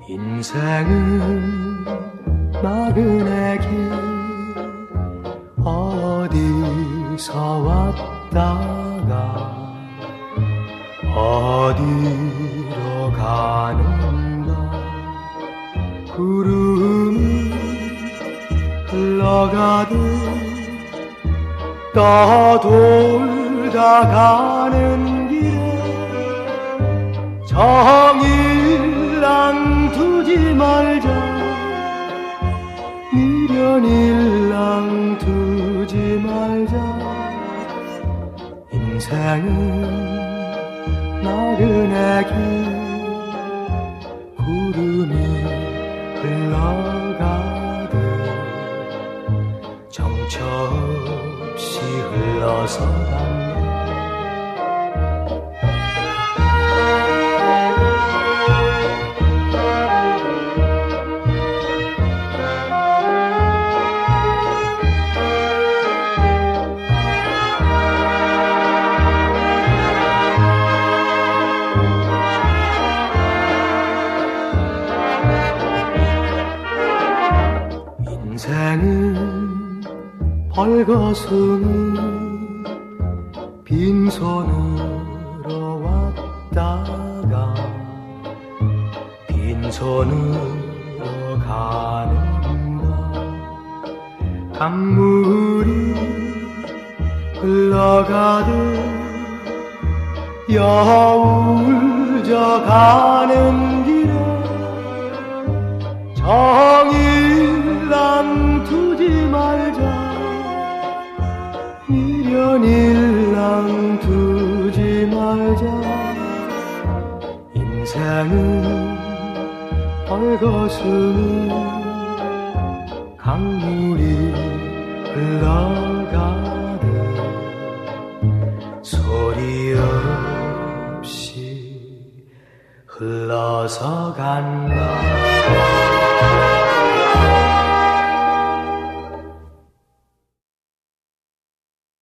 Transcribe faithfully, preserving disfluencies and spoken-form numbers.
인생은 나그네 길 어디서 왔다가 어디로 가는가. 구름이 흘러가듯 떠돌다 가는 길에 정일랑 두지 말자, 미련일랑 두지 말자. 인생은 나그네 길 구름이 흘러가듯 정처 없이 흘러서 간다. 인생은 벌거숭이 빈손으로 왔다가 빈손으로 가는가. 강물이 흘러가듯 여울져 가는 길에 정일랑 두지 말자, 미련일랑 두지 말자. 인생은 벌거숭이 강물이 흘러가듯 소리 없이 흘러서 간다.